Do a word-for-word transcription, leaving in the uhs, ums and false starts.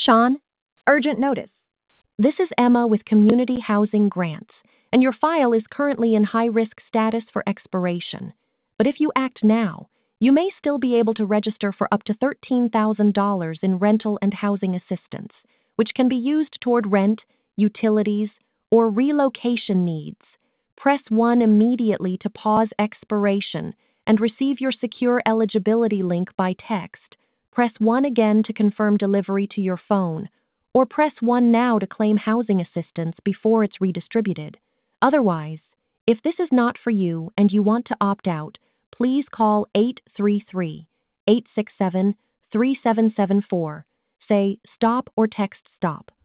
Sean. Urgent notice. This is Emma with Community Housing Grants, and your file is currently in high-risk status for expiration. But if you act now, you may still be able to register for up to thirteen thousand dollars in rental and housing assistance, which can be used toward rent, utilities, or relocation needs. Press one immediately to pause expiration and receive your secure eligibility link by text. Press one again to confirm delivery to your phone, or press one now to claim housing assistance before it's redistributed. Otherwise, if this is not for you and you want to opt out, please call eight three three, eight six seven, three seven seven four. Say STOP or text STOP.